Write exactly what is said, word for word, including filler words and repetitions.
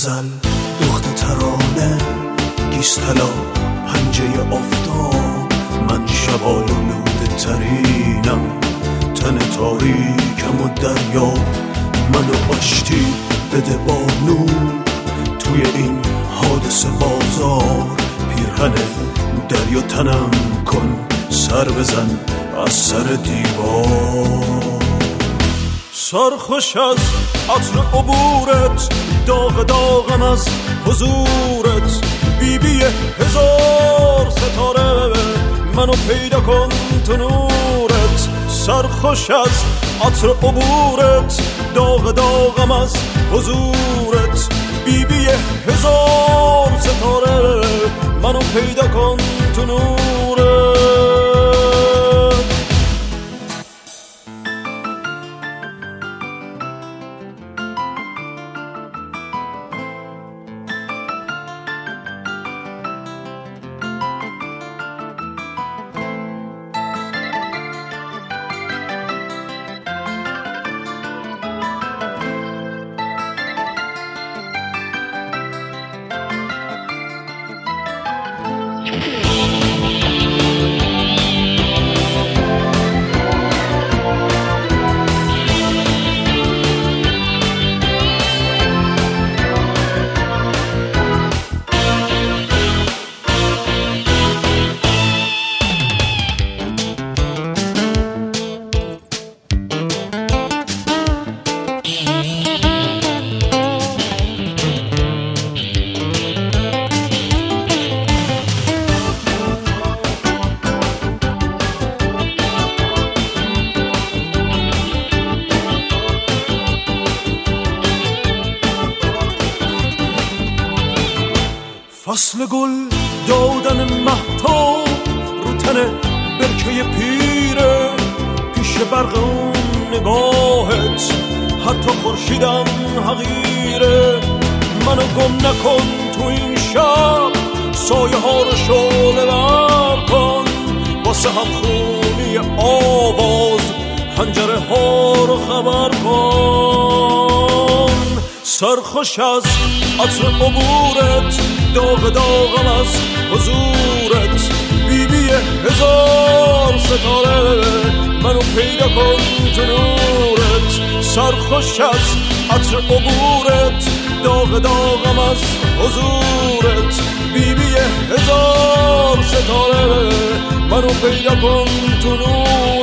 غزل دخت ترانه گیستلا پنجه افتاد، من شبالوده ترینم تن تاریکم و دریا، منو آشتی بده با نور توی این حادثه بازار، پیرهن دریا تنم کن سر بزن از سر دیوار. سرخوش از عطر عبورت، داغ داغم از حضورت، بی بی هزار ستاره منو پیدا کن تو نورت. سرخوش از عطر عبورت، داغ داغم از حضورت، بی بی هزار ستاره منو پیدا کن تو نورت. فصل گل دادن مهتاب رو تن برکه پیره، پیش برق اون نگاهت حتی خورشیدم حقیره. منو گم نکن تو این شب، سایه ها رو شعله ور کن، واسه هم خونی آواز حنجره ها رو خبر کن. سرخوش از عطر عبورت، داغ داغم از حضورت، بی بی هزار ستاره منو پیدا کن تو نورت. سرخوش از عطر عبورت، داغ داغم از حضورت، بی بی هزار ستاره منو پیدا کن تو نورت.